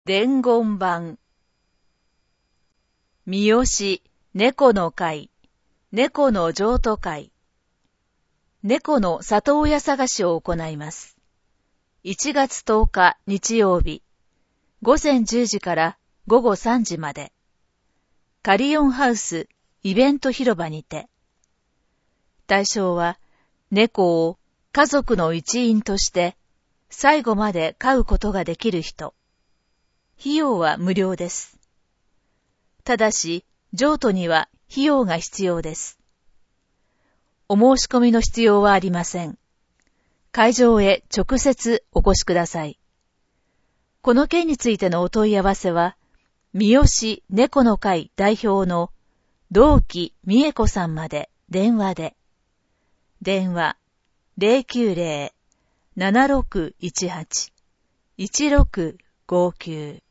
伝言版。三好猫の会、猫の譲渡会。猫の里親探しを行います。1月10日日曜日、午前10時から午後3時まで。カリオンハウスイベント広場にて。対象は、猫を家族の一員として最後まで飼うことができる人。費用は無料です。ただし、譲渡には費用が必要です。お申し込みの必要はありません。会場へ直接お越しください。この件についてのお問い合わせは、三好猫の会代表の同期美恵子さんまで電話で。電話090-7618-1659